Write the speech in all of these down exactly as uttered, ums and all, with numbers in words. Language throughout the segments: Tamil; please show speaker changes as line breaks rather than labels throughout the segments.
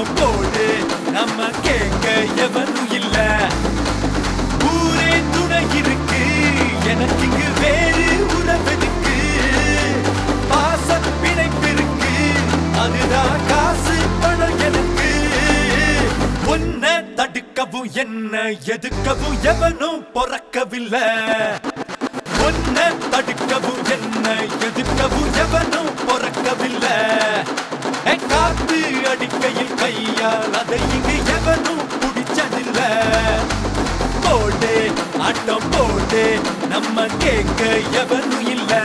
ஆட்டம் போடு நம்ம கேட்க எவனும் இல்ல. ஊரே துணை இருக்கு எனக்கு இங்கு வேறு உறவெதுக்கு. பாச பிணைப்பிருக்கு அதுதான் காசு பணம் எனக்கு. உன்னை தடுக்கவும் என்ன எதுக்கவும் எவனும் பொறக்கவில்லை. உன்னை தடுக்கவும் என்ன எதுக்கவும் எவனும் பொறக்கவில்லை. காத்து அடிக்கையில் கையால் அதை இங்கு எவனும் பிடிச்சதில்லை. போடு ஆட்டம் போடு நம்ம கேட்க எவனும் இல்லை.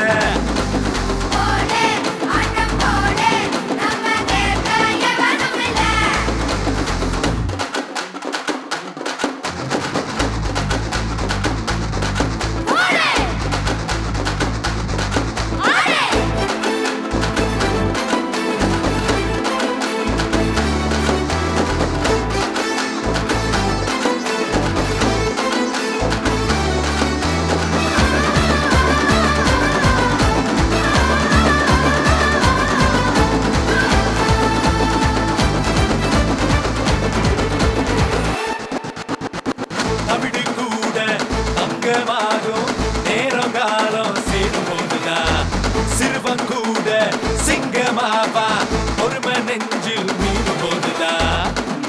நேரம் காலம் சேரும் போதுதான் சிறுவன் கூட சிங்கமாவா பொறுமை நெஞ்சில் மீறும் போதுதான்.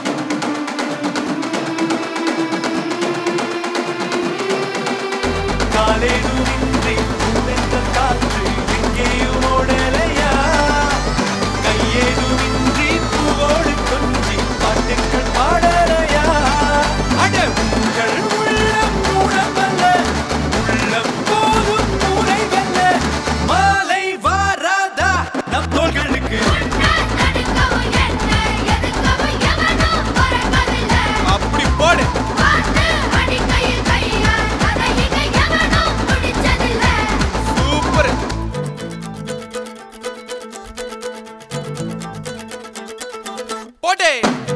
காலேதும் இன்றி பூவென்ற காற்று எங்கேயும் ஓடலையா. கையேதும் இன்றி பூவோடு கொஞ்சி பாட்டுக்கள் பாடலையா. அட உங்கள் உள்ளம் உணவல்ல உள்ளம் போதும் உறைவல்ல. மாலை வாராதா நம் தோள்களுக்கு. அப்படி போடு சூப்பர். போடே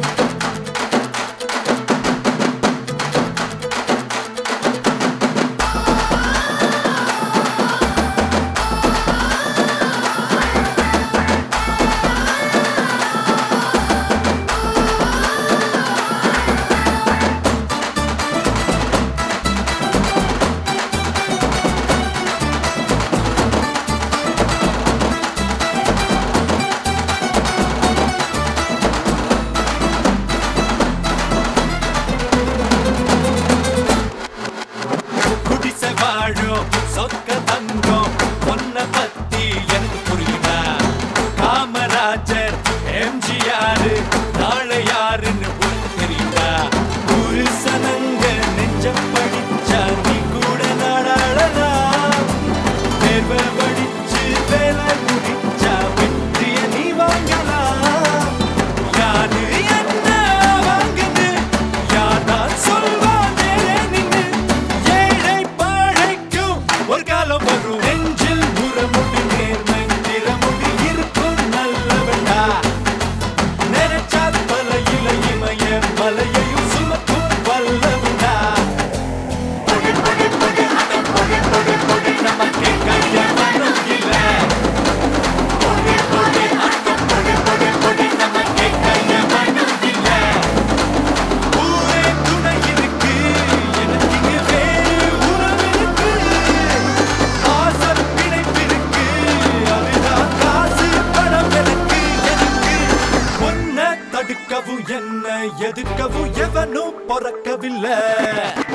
சொக்க தங்கம் பொன்ன பத்தி எனக்கு புரியுதா. காமராஜர் எம்ஜிஆர் நாளை யாருன்னு உனக்கு தெரியுதா. ஒரு சனங்க நெஞ்சம் படிச்சா நீ கூட நாடாளலாம். தேர்வை படிச்சு வேலை முடிச்சா வெற்றிய நீ வாங்கலாம். யாரு என்ன வாங்குது யார்தான் சொல்வா நேரே நின்று. ஏழை பாழைக்கும் ஒரு காலம் வரும் நெஞ்சில் உரமுடி நேர்மை திறமுடி இருக்கும் நல்லவண்டா. நினைச்சா பலையில இமய மலையையும் சுமக்கும் வல்லவண்டா. பொடி பொடி பொடி அடம் பொடி பொடி பொடி நமக்கு கைய மனம் இல்லை. பொடி பொடி அடம் பொடி பொடி பொடி நமக்கு கைய மனம் இல்லை. ஊரே துணை இருக்கு எனக்கு இங்கு வேறு உறவிருக்கு. ஆசை பிணைப்பிருக்கு அதுதான் காசு பணம் எனக்கு எனக்கு. உன்னை தடுக்கவும் என்ன எதுக்கவும் எவனும் பொறக்கவில்லை.